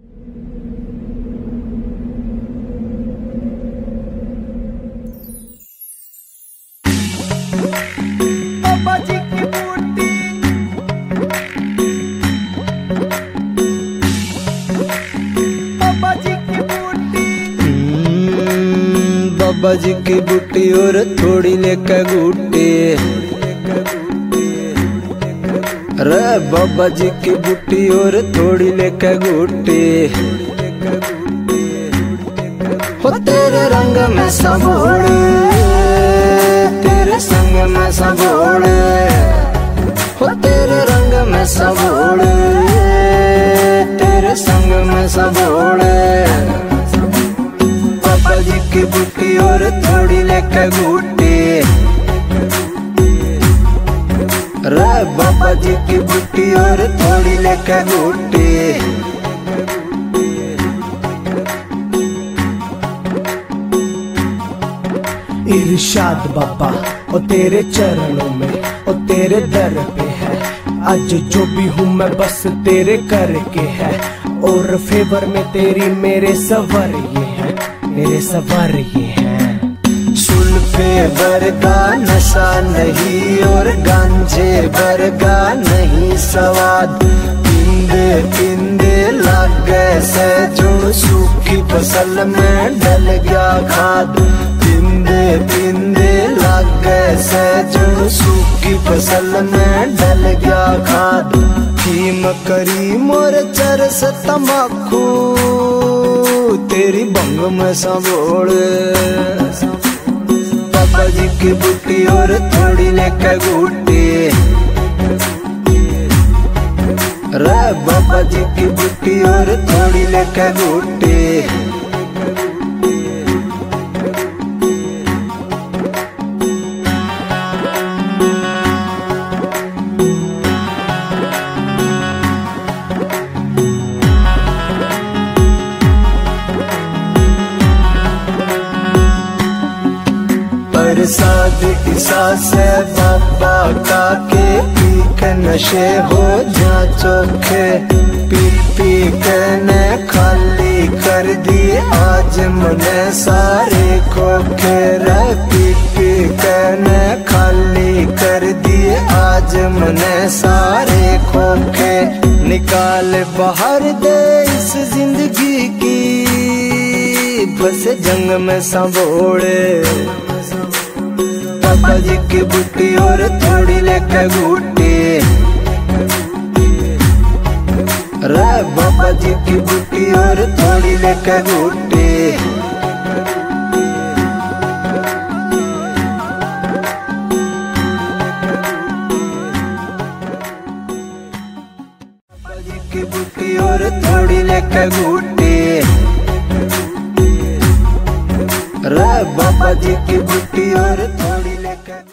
बाबा जी की बूटी और थोड़ी लेकर गुट्टी, अरे बाबा जी की बूटी और थोड़ी लेकर गुट्टी। हो तेरे रंग में सबोड़े, तेरे संग में सबोड़े, हो तेरे रंग में सबोड़े, तेरे संग में सबोड़े। बाबा जी की बूटी और थोड़ी लेकर गुट्टी, रे बाबा जी की बूटी और थोड़ी लेकर गुट्टी। इरशाद बाबा ओ तेरे चरणों में ओ तेरे दर पे है, आज जो भी हूँ मैं बस तेरे करके है। और फेवर में तेरी मेरे सवर ये है, मेरे सवर ये है। सुल्फे वर्गा नशा नहीं और गांजे वर्गा नहीं स्वाद, पिंदे पिंदे लागे से जुड़ सूखी फसल में डल गया खाद। पिंदे पिंदे लागे से जुड़ सूखी फसल में डल गया खाद। कीम करी मोर चरस तमाकू तेरी भंग में संभोले। बाबा जी की बूटी और थोड़ी लेकर गुट्टी, रे बाबा जी की बूटी और थोड़ी लेकर गुट्टी। प्रसाद ईसा से बाबा का के पी के नशे हो जा चोखे। पी पी के ने खाली कर दी आज मने सारे खोखे, रे पी पी के ने खाली कर दी आज मने सारे खोखे। निकाल बाहर दे इस जिंदगी की बस जंग में संभोले। बाबा जी की बूटी और थोड़ी लेकर गुट्टी, रे बाबा जी की बूटी और थोड़ी लेकर गुट्टी। बाबा जी की बूटी और थोड़ी लेकर गुट्टी।